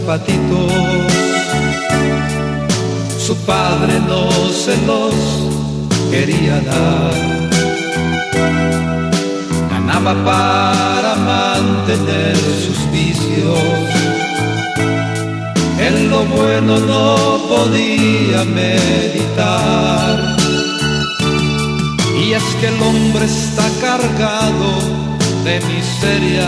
zapatitos. Su padre no se los quería dar, ganaba para mantener sus vicios. En lo bueno no podía meditar. Y es que el hombre está cargado de miseria,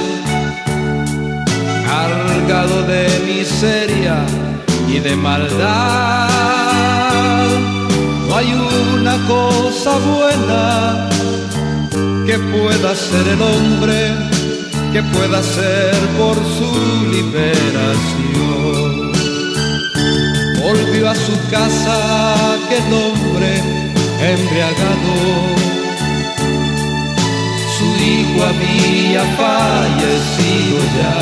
cargado de miseria y de maldad. No hay una cosa buena que pueda hacer el hombre, que pueda hacer por su liberación. Volvió a su casa aquel hombre embriagado, su hijo había fallecido ya,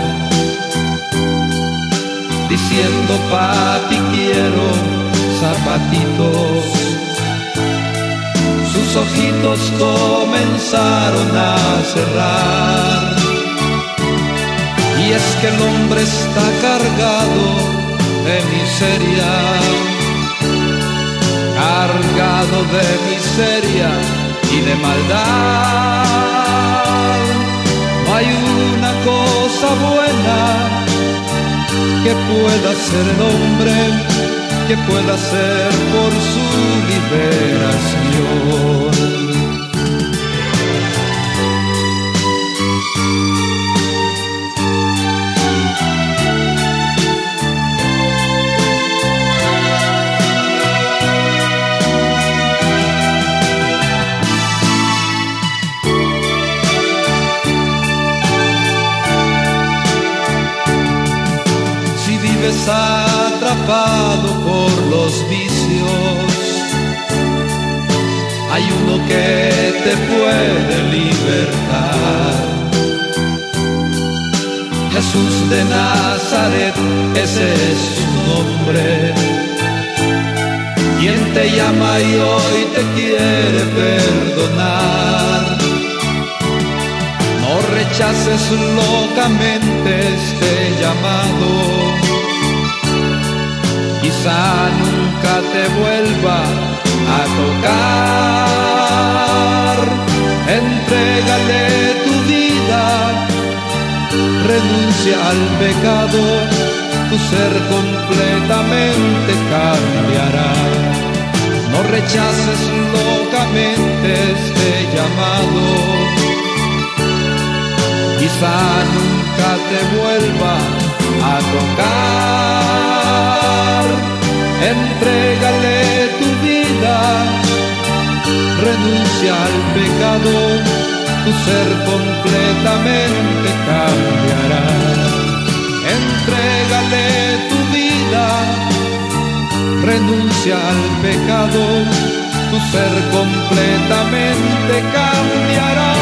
diciendo: papi, quiero zapatitos. Sus ojitos comenzaron a cerrar. Y es que el hombre está cargado de miseria, cargado de miseria y de maldad. No hay una cosa buena que pueda hacer el hombre, que pueda hacer por su liberación. Atrapado por los vicios, hay uno que te puede libertar. Jesús de Nazaret, ese es su nombre, quien te llama y hoy te quiere perdonar. No rechaces locamente este llamado, quizá nunca te vuelva a tocar. Entrégale tu vida, renuncia al pecado, tu ser completamente cambiará. No rechaces locamente este llamado, quizá nunca te vuelva a tocar. Entrégale tu vida, renuncia al pecado, tu ser completamente cambiará. Entrégale tu vida, renuncia al pecado, tu ser completamente cambiará.